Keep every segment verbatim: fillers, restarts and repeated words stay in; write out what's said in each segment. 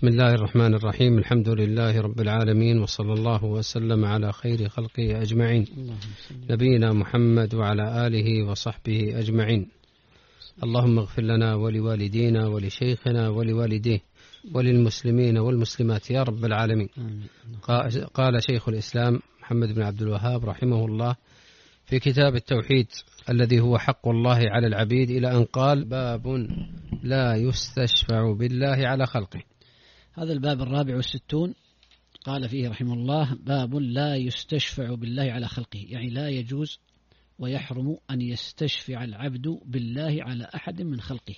بسم الله الرحمن الرحيم. الحمد لله رب العالمين، وصلى الله وسلم على خير خلقه أجمعين، نبينا محمد وعلى آله وصحبه أجمعين. اللهم اغفر لنا ولوالدينا ولشيخنا ولوالديه وللمسلمين والمسلمات يا رب العالمين. قال شيخ الإسلام محمد بن عبد الوهاب رحمه الله في كتاب التوحيد الذي هو حق الله على العبيد إلى أن قال: باب لا يستشفع بالله على خلقه. هذا الباب الرابع والستون قال فيه رحمه الله: باب لا يستشفع بالله على خلقه، يعني لا يجوز ويحرم أن يستشفع العبد بالله على أحد من خلقه.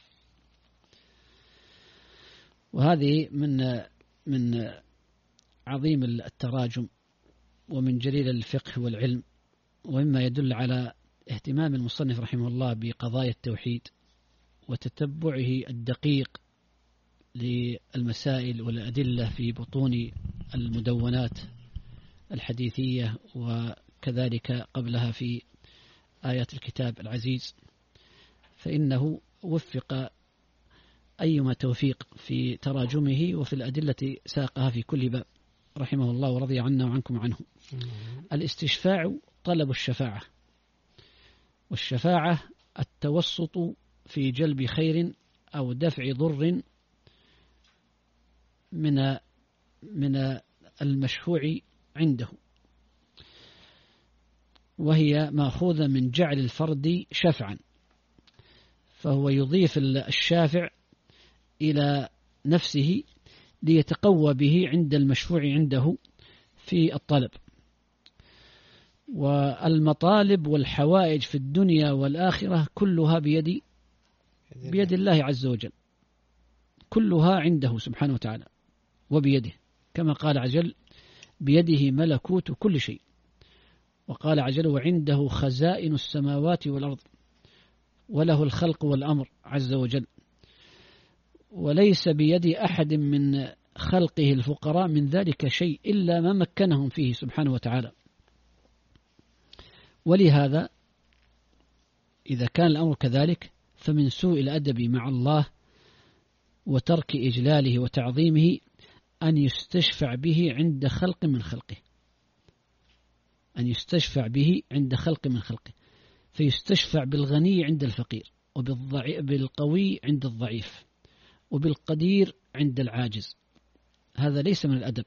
وهذه من من عظيم التراجم ومن جليل الفقه والعلم، ومما يدل على اهتمام المصنف رحمه الله بقضايا التوحيد وتتبعه الدقيق للمسائل والأدلة في بطون المدونات الحديثية، وكذلك قبلها في آيات الكتاب العزيز، فإنه وفق أيما توفيق في تراجمه وفي الأدلة ساقها في كل باب رحمه الله ورضي عنا وعنكم عنه. الاستشفاع طلب الشفاعة، والشفاعة التوسط في جلب خير أو دفع ضر من من المشفوع عنده، وهي مأخوذة من جعل الفرد شفعا، فهو يضيف الشافع إلى نفسه ليتقوى به عند المشفوع عنده في الطلب. والمطالب والحوائج في الدنيا والآخرة كلها بيد بيد الله عز وجل، كلها عنده سبحانه وتعالى وبيده، كما قال عجل: بيده ملكوت كل شيء. وقال عجل: وعنده خزائن السماوات والأرض وله الخلق والأمر عز وجل. وليس بيد أحد من خلقه الفقراء من ذلك شيء إلا ما مكنهم فيه سبحانه وتعالى. ولهذا إذا كان الأمر كذلك فمن سوء الأدب مع الله وترك إجلاله وتعظيمه أن يستشفع به عند خلق من خلقه، أن يستشفع به عند خلق من خلقه، فيستشفع بالغني عند الفقير، وبالقوي عند الضعيف، وبالقدير عند العاجز. هذا ليس من الأدب.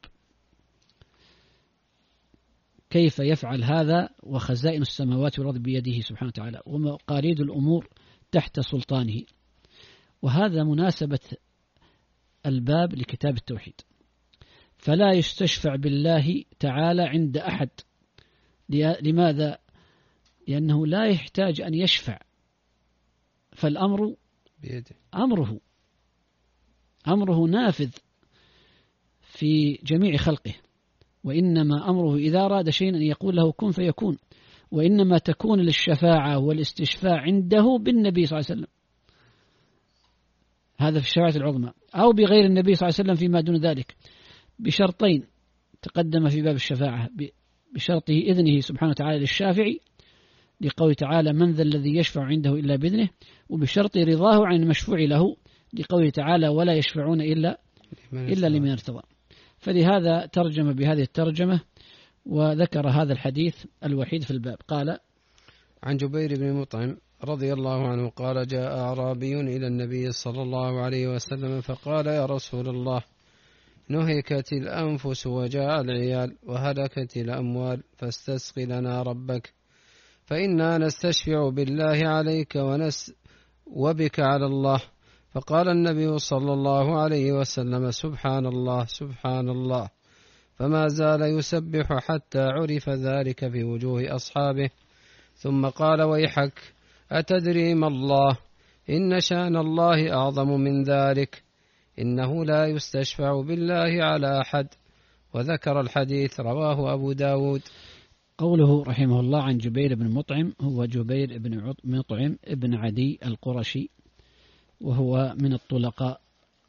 كيف يفعل هذا وخزائن السماوات والأرض بيده سبحانه وتعالى ومقاليد الأمور تحت سلطانه؟ وهذا مناسبة الباب لكتاب التوحيد. فلا يستشفع بالله تعالى عند أحد. لماذا؟ لأنه لا يحتاج أن يشفع، فالأمر بيده، أمره أمره نافذ في جميع خلقه، وإنما أمره إذا أراد شيئا أن يقول له كن فيكون. وإنما تكون للشفاعة والاستشفاع عنده بالنبي صلى الله عليه وسلم، هذا في الشفاعة العظمى، أو بغير النبي صلى الله عليه وسلم فيما دون ذلك، بشرطين تقدم في باب الشفاعة: بشرطه إذنه سبحانه وتعالى للشافعي لقوله تعالى: من ذا الذي يشفع عنده إلا بإذنه، وبشرط رضاه عن المشفوع له لقوله تعالى: ولا يشفعون إلا إلا لمن ارتضى. فلهذا ترجم بهذه الترجمة وذكر هذا الحديث الوحيد في الباب. قال: عن جبير بن مطعم رضي الله عنه قال: جاء أعرابي إلى النبي صلى الله عليه وسلم فقال: يا رسول الله، نهكت الأنفس وجاء العيال وهلكت الأموال، فاستسق لنا ربك، فإنا نستشفع بالله عليك ونس وبك على الله. فقال النبي صلى الله عليه وسلم: سبحان الله سبحان الله. فما زال يسبح حتى عرف ذلك في وجوه أصحابه، ثم قال: ويحك، أتدري ما الله؟ إن شأن الله أعظم من ذلك، إنه لا يستشفع بالله على أحد. وذكر الحديث، رواه أبو داود. قوله رحمه الله عن جبير بن مطعم، هو جبير بن مطعم ابن عدي القرشي، وهو من الطلقاء،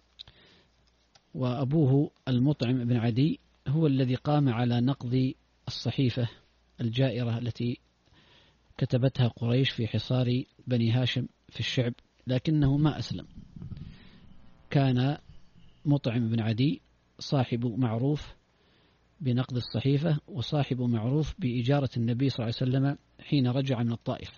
وأبوه المطعم بن عدي هو الذي قام على نقض الصحيفة الجائرة التي كتبتها قريش في حصار بني هاشم في الشعب، لكنه ما أسلم، كان مطعم بن عدي صاحب معروف بنقد الصحيفة، وصاحب معروف بإجارة النبي صلى الله عليه وسلم حين رجع من الطائف،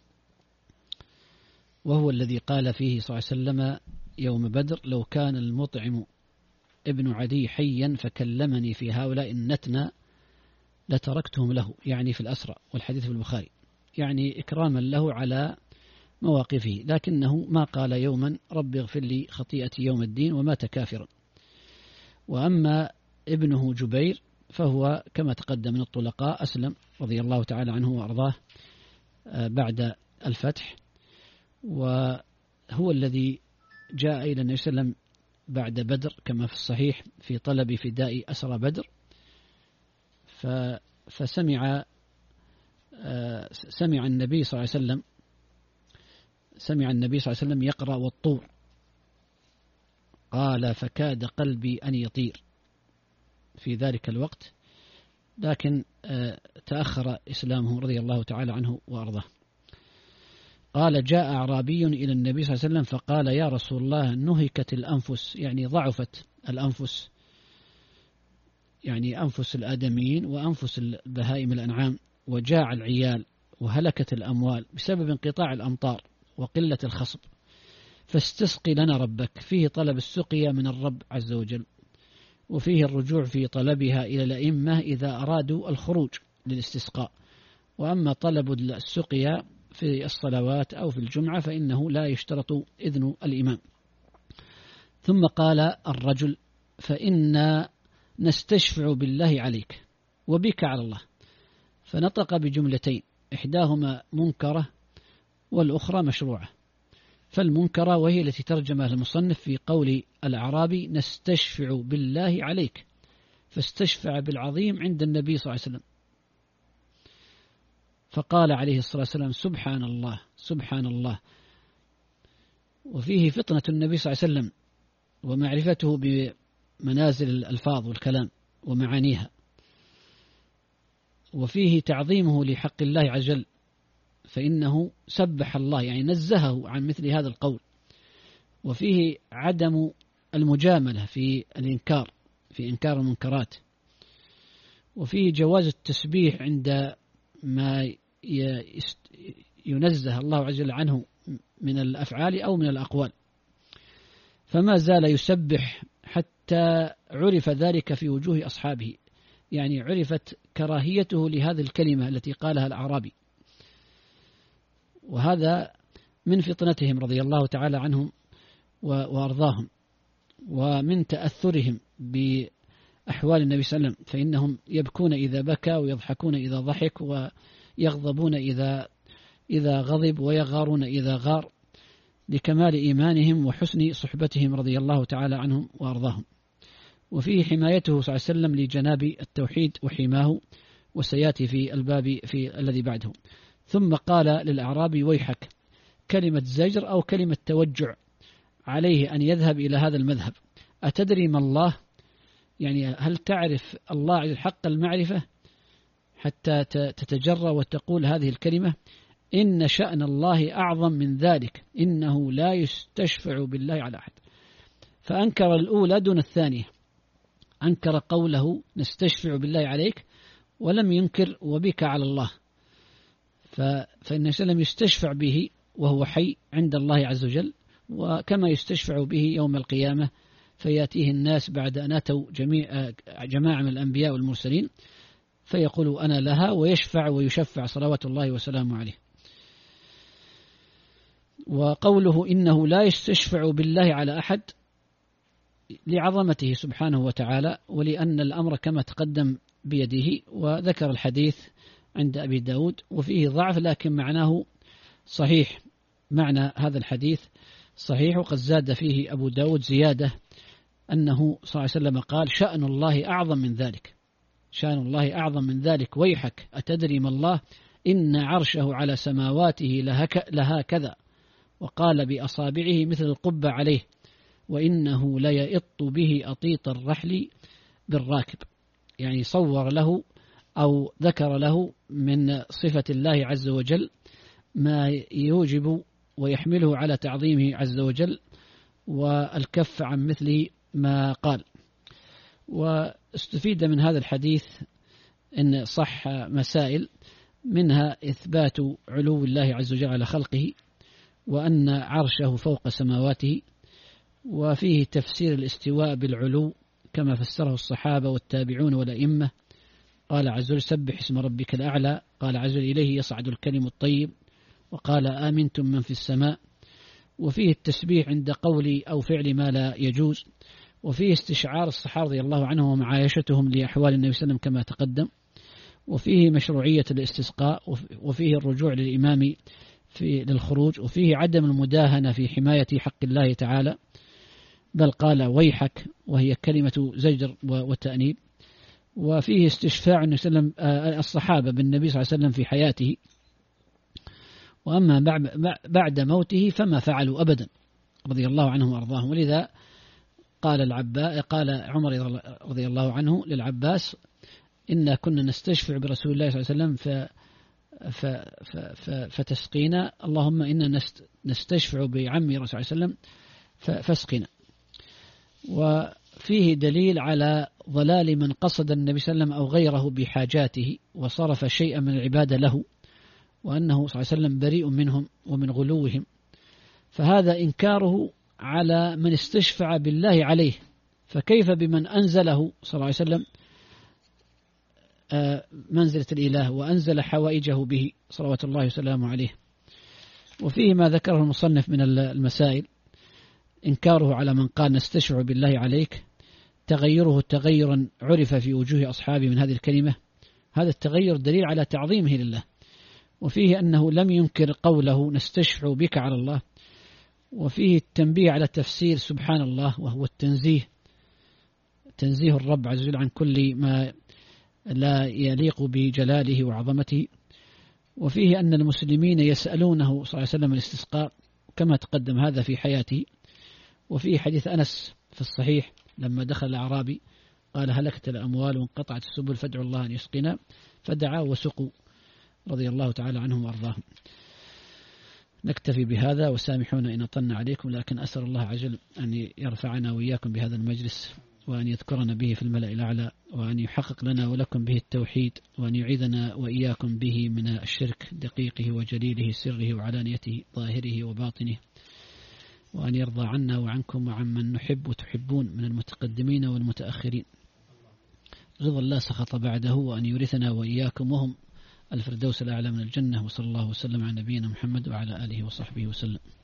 وهو الذي قال فيه صلى الله عليه وسلم يوم بدر: لو كان المطعم ابن عدي حيا فكلمني في هؤلاء النتنى لتركتهم له، يعني في الأسرى، والحديث في البخاري، يعني إكراما له على مواقفه، لكنه ما قال يوما رب اغفر لي خطيئتي يوم الدين ومات كافرا. وأما ابنه جبير فهو كما تقدم من الطلقاء، أسلم رضي الله تعالى عنه وأرضاه بعد الفتح، وهو الذي جاء إلى النبي صلى الله عليه وسلم بعد بدر كما في الصحيح في طلب فداء أسرى بدر، فسمع سمع النبي صلى الله عليه وسلم سمع النبي صلى الله عليه وسلم يقرأ والطور، قال فكاد قلبي أن يطير في ذلك الوقت، لكن تأخر إسلامه رضي الله تعالى عنه وأرضاه. قال جاء أعرابي إلى النبي صلى الله عليه وسلم فقال يا رسول الله نهكت الأنفس، يعني ضعفت الأنفس، يعني أنفس الآدميين وأنفس البهائم الأنعام، وجاع العيال وهلكت الأموال بسبب انقطاع الأمطار وقلة الخصب، فاستسقي لنا ربك. فيه طلب السقيا من الرب عز وجل، وفيه الرجوع في طلبها إلى الأئمة إذا أرادوا الخروج للاستسقاء، وأما طلب السقيا في الصلوات أو في الجمعة فإنه لا يشترط إذن الإمام. ثم قال الرجل فإنا نستشفع بالله عليك وبك على الله، فنطق بجملتين إحداهما منكرة والأخرى مشروعة. فالمنكرة وهي التي ترجمها المصنف في قول الأعرابي نستشفع بالله عليك، فاستشفع بالعظيم عند النبي صلى الله عليه وسلم، فقال عليه الصلاة والسلام سبحان الله سبحان الله. وفيه فطنة النبي صلى الله عليه وسلم ومعرفته بمنازل الألفاظ والكلام ومعانيها، وفيه تعظيمه لحق الله عز وجل، فإنه سبح الله يعني نزهه عن مثل هذا القول. وفيه عدم المجاملة في الإنكار في إنكار المنكرات، وفيه جواز التسبيح عند ما ينزه الله عز وجل عنه من الأفعال أو من الأقوال، فما زال يسبح حتى عرف ذلك في وجوه أصحابه، يعني عرفت كراهيته لهذه الكلمة التي قالها الأعرابي. وهذا من فطنتهم رضي الله تعالى عنهم وأرضاهم، ومن تأثرهم بأحوال النبي صلى الله عليه وسلم، فإنهم يبكون إذا بكى ويضحكون إذا ضحك ويغضبون إذا إذا غضب ويغارون إذا غار، لكمال إيمانهم وحسن صحبتهم رضي الله تعالى عنهم وأرضاهم. وفيه حمايته صلى الله عليه وسلم لجناب التوحيد وحماه، وسيأتي في الباب في الذي بعده. ثم قال للأعرابي ويحك، كلمة زجر أو كلمة توجع عليه أن يذهب إلى هذا المذهب. أتدري ما الله؟ يعني هل تعرف الله على حق المعرفة حتى تتجرى وتقول هذه الكلمة؟ إن شأن الله أعظم من ذلك، إنه لا يستشفع بالله على أحد. فأنكر الأولى دون الثانية، أنكر قوله نستشفع بالله عليك، ولم ينكر وبك على الله. فإن سلم يستشفع به وهو حي عند الله عز وجل، وكما يستشفع به يوم القيامة، فيأتيه الناس بعد أن أتوا جميع جماعة من الأنبياء والمرسلين فيقول أنا لها، ويشفع ويشفع صلوات الله وسلامه عليه. وقوله إنه لا يستشفع بالله على أحد لعظمته سبحانه وتعالى، ولأن الأمر كما تقدم بيده. وذكر الحديث عند أبي داود وفيه ضعف، لكن معناه صحيح، معنى هذا الحديث صحيح. وقد زاد فيه أبو داود زيادة أنه صلى الله عليه وسلم قال شأن الله أعظم من ذلك، شأن الله أعظم من ذلك ويحك أتدري ما الله؟ إن عرشه على سماواته لها كذا، وقال بأصابعه مثل القبة عليه، وإنه ليئط به أطيط الرحل بالراكب. يعني صور له أو ذكر له من صفة الله عز وجل ما يوجب ويحمله على تعظيمه عز وجل، والكف عن مثل ما قال. واستفيد من هذا الحديث أن صح مسائل، منها إثبات علو الله عز وجل على خلقه، وأن عرشه فوق سماواته، وفيه تفسير الاستواء بالعلو كما فسره الصحابة والتابعون والأئمة. قال عز وجل سبح اسم ربك الأعلى، قال عز وجل إليه يصعد الكلم الطيب، وقال آمنتم من في السماء. وفيه التسبيح عند قول أو فعل ما لا يجوز، وفيه استشعار الصحابة رضي الله عنهم ومعايشتهم لأحوال النبي صلى الله عليه وسلم كما تقدم، وفيه مشروعية الاستسقاء، وفيه الرجوع للإمام في للخروج، وفيه عدم المداهنة في حماية حق الله تعالى، بل قال ويحك وهي كلمة زجر وتأنيب. وفيه استشفاع الصحابة بالنبي صلى الله عليه وسلم في حياته، وأما بعد موته فما فعلوا أبدا رضي الله عنهم وأرضاهم. ولذا قال العباس قال عمر رضي الله عنه للعباس إنا كنا نستشفع برسول الله صلى الله عليه وسلم ف ف ف ف فتسقينا، اللهم إنا نستشفع بعمي رسول الله صلى الله عليه وسلم فاسقنا. وفيه دليل على ضلال من قصد النبي صلى الله عليه وسلم أو غيره بحاجاته وصرف شيئا من العبادة له، وأنه صلى الله عليه وسلم بريء منهم ومن غلوهم. فهذا إنكاره على من استشفع بالله عليه، فكيف بمن أنزله صلى الله عليه وسلم منزلة الإله وأنزل حوائجه به صلوات الله وسلامه عليه. وفيه ما ذكره المصنف من المسائل، إنكاره على من قال نستشفع بالله عليك، تغيره تغيرا عرف في وجوه أصحابه من هذه الكلمة، هذا التغير دليل على تعظيمه لله. وفيه أنه لم ينكر قوله نستشفع بك على الله. وفيه التنبيه على تفسير سبحان الله، وهو التنزيه، تنزيه الرب عز وجل عن كل ما لا يليق بجلاله وعظمته. وفيه أن المسلمين يسألونه صلى الله عليه وسلم الاستسقاء كما تقدم هذا في حياته. وفيه حديث أنس في الصحيح لما دخل الأعرابي قال هلكت الأموال وانقطعت السبل فادعوا الله أن يسقنا، فدعا وسقوا رضي الله تعالى عنهم وأرضاهم. نكتفي بهذا، وسامحونا إن أطلنا عليكم، لكن أسأل الله عجل أن يرفعنا وإياكم بهذا المجلس، وأن يذكرنا به في الملأ الأعلى، وأن يحقق لنا ولكم به التوحيد، وأن يعيذنا وإياكم به من الشرك دقيقه وجليله سره وعلانيته ظاهره وباطنه، وأن يرضى عنا وعنكم وعمن نحب وتحبون من المتقدمين والمتأخرين رضا لا سخط بعده، وأن يورثنا وإياكم وهم الفردوس الأعلى من الجنة. وصلى الله وسلم على نبينا محمد وعلى آله وصحبه وسلم.